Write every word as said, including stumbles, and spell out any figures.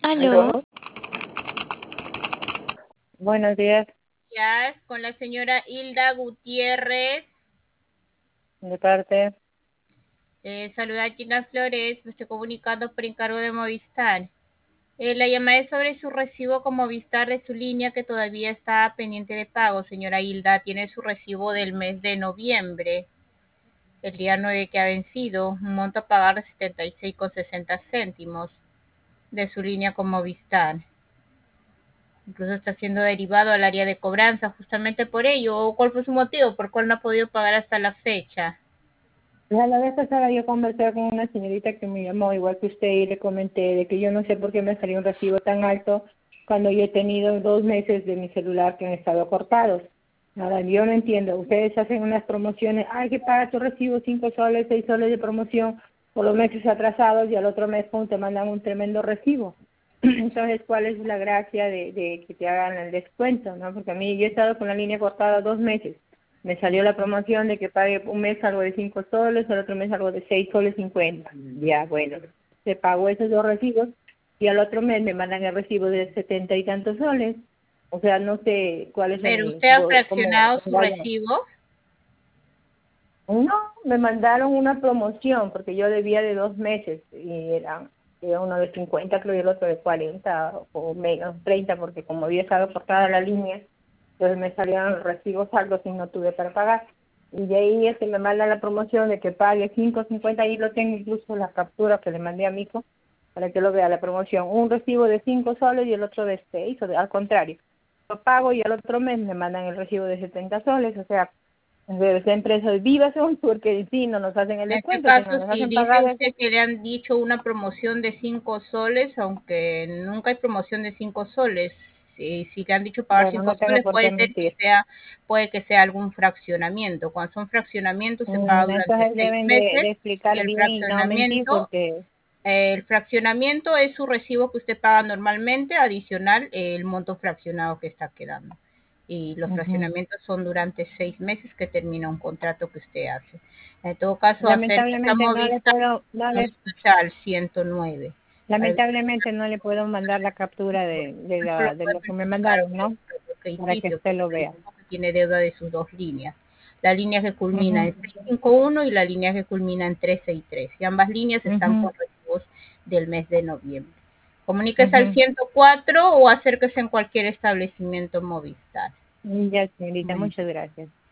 ¿Aló? ¿Aló? Buenos días, Días, con la señora Hilda Gutiérrez. de parte. Eh, saluda Gina Flores, me estoy comunicando por encargo de Movistar. Eh, la llamada es sobre su recibo con Movistar de su línea que todavía está pendiente de pago, señora Hilda. Tiene su recibo del mes de noviembre, el día nueve que ha vencido, un monto a pagar de setenta y seis con sesenta céntimos de su línea con Movistar. Incluso está siendo derivado al área de cobranza justamente por ello. ¿Cuál fue su motivo? ¿Por cuál no ha podido pagar hasta la fecha? Ya la vez pasada yo conversé con una señorita que me llamó, igual que usted, y le comenté de que yo no sé por qué me salió un recibo tan alto cuando yo he tenido dos meses de mi celular que han estado cortados. Ahora, yo no entiendo. Ustedes hacen unas promociones, hay que pagar tu recibo cinco soles, seis soles de promoción por los meses atrasados y al otro mes pum, te mandan un tremendo recibo. Entonces, ¿cuál es la gracia de, de que te hagan el descuento? ¿No? Porque a mí yo he estado con la línea cortada dos meses. Me salió la promoción de que pague un mes algo de cinco soles, el otro mes algo de seis soles cincuenta. Ya, bueno, se pagó esos dos recibos y al otro mes me mandan el recibo de setenta y tantos soles. O sea, no sé cuál es Pero el, usted ha como, fraccionado su recibo. no, me mandaron una promoción porque yo debía de dos meses y era, era uno de cincuenta creo y el otro de cuarenta o menos treinta porque como había estado cortada la línea, entonces me salían los recibos saldos y no tuve para pagar. Y de ahí este me manda la promoción de que pague cinco cincuenta, ahí lo tengo incluso la captura que le mandé a mi hijo para que lo vea la promoción. Un recibo de cinco soles y el otro de seis, o de, al contrario. Lo pago y al otro mes me mandan el recibo de setenta soles, o sea, de esa empresa de Vivazón, porque sí, no nos hacen el En este descuento, si no caso, nos si hacen dice pagar eso. usted que le han dicho una promoción de cinco soles, aunque nunca hay promoción de cinco soles, si, si le han dicho pagar Bueno, cinco no tengo soles, por puede qué ser que mentir. sea, puede que sea algún fraccionamiento. Cuando son fraccionamientos se paga Mm, durante entonces seis deben de, de meses y explicar el bien y no mentir fraccionamiento porque... El fraccionamiento es su recibo que usted paga normalmente, adicional el monto fraccionado que está quedando. Y los Ujú. fraccionamientos son durante seis meses que termina un contrato que usted hace. En todo caso, acérquese a Lamentablemente no le Movistar, puedo, no le, al ciento nueve. Al- lamentablemente no le puedo mandar la captura de, de, no lo la, de puede lo que me presentar mandaron, ¿no? que Para que indique usted lo vea. que tiene deuda de sus dos líneas. La línea que culmina Ujú, en seiscientos cincuenta y uno y la línea que culmina en trescientos sesenta y tres. Y ambas líneas están ujú, con recibos del mes de noviembre. Comuníquese al ujú. ciento cuatro o acérquese en cualquier establecimiento Movistar. Ya, señorita, Bueno. muchas gracias.